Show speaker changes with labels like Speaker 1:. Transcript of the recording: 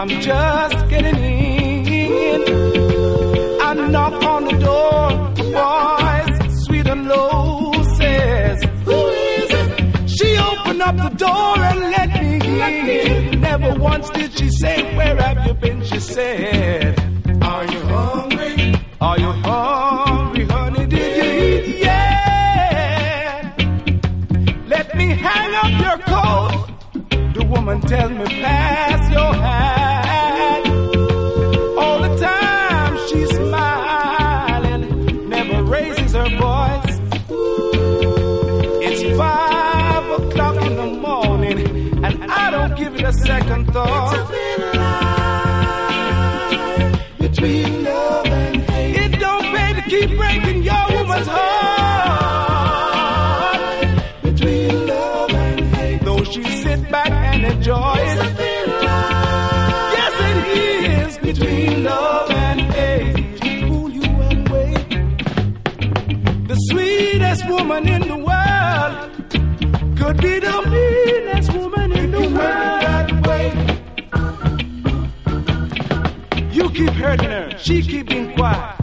Speaker 1: I'm just getting in. I knock on the door, a voice sweet and low says, "Who is it?" She opened up the door and let me in. Never once did she say, "Where have you been?" She said, "Are you hungry? Are you hungry, honey? Did you eat? Yeah. Let me hang up your coat." The woman tells me, "Pass your hat." All the time she's smiling, never raises her voice. It's 5 o'clock in the morning, and I don't give it a second thought. It's a thin line between love and hate. It don't pay to keep breaking your woman's heart. Between love and hate, though she sit back and enjoy it. It's a thin line. Yes, it is between love and hate. She fool you and wait. The sweetest woman in the world could be the meanest woman in the world. That way, you keep hurting her, she keep being quiet.